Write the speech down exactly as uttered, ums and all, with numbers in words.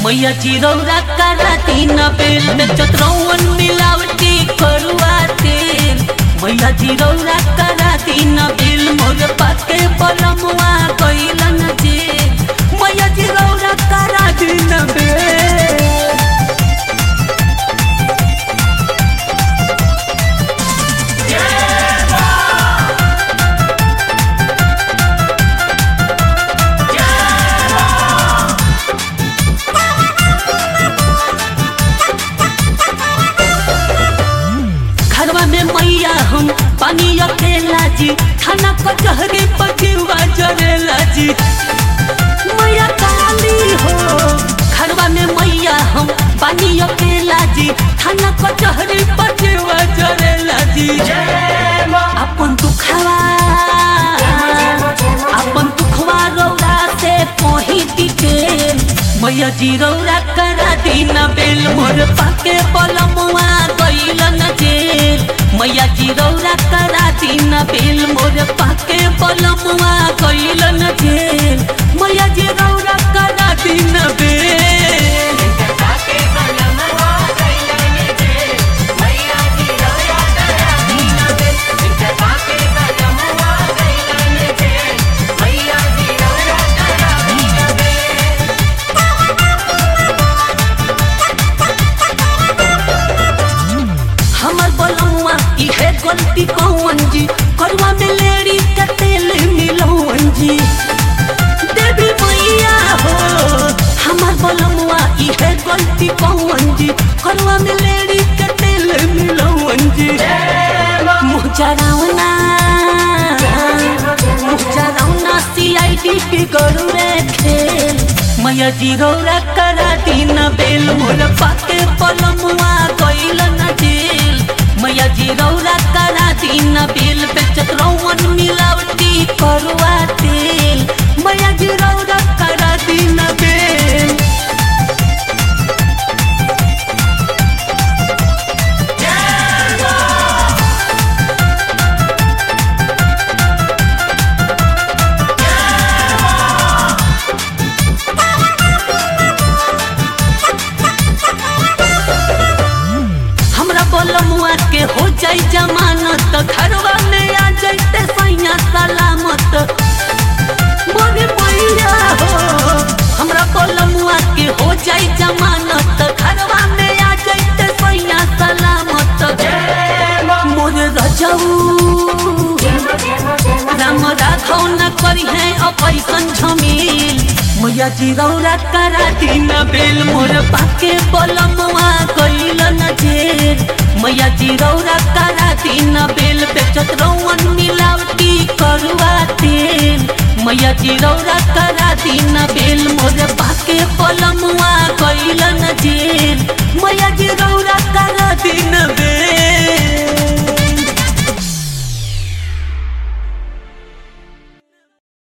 मैया चिरौरा करा तीन बेल में चतरौवन मिलावटी करुआ तेल। मैया चिरौरा करा तीन बेल मोर पाके बलमुआ कइलन जेल। मैया चिरौरा करा तीन बेल। मैया हम पानी अकेला जी खाना कचहरी पजीवा जरेला जी। मैया काली हो घरवा में मैया हम पानी अकेला जी खाना कचहरी पजीवा जरेला जी। अपन दुखवा अपन दुखवा रौरा से पोही दिखेल। मैया जी रौरा करा दीन बेल मोर पाके बलमुआ गइलन जेल। मैया जी रौरा करा तीन बेल मोर पाके बलमुआ गइलन जेल। मैया जी रौरा करा तीन बेल। गलती कौन जी करवा में लेरी का तेल मिलौन जी। देवी मैया हो हमार बलमुआ इहे गलती कौन जी करवा में लेरी का तेल मिलौन जी। मुँह चढ़ावना मुँह चढ़ावना सी आई डी की करू रे खेल। मैया जी रौरा करा तीन बेल मोर पाके बलमुआ गइलन जेल। मैया जी रौरा करा तीन बेल पे चतरौवन मिलावटी करुआ तेल। मैया जी रौरा करा तीन बेल। बलमुआ के हो जाई जमानत घरवा में आ जाते सैया सलामत। मोरे मैया हो हमरा बलमुआ के हो जाई जमानत घरवा में आ जाते सैया सलामत। मोरे रजऊ राम राघव न करी है अपैसन झमेल। मैया जी रौरा करा तीन बेल मोर पाके बलमुआ गइलन जेल। मैया जी रौरा करा तीन बेल पे चतरौवन मिलावटी करुआ तेल। मैया जी रौरा करा तीन बेल मोर पाके बलमुआ गइलन जेल। मैया जी रौरा करा तीन बेल।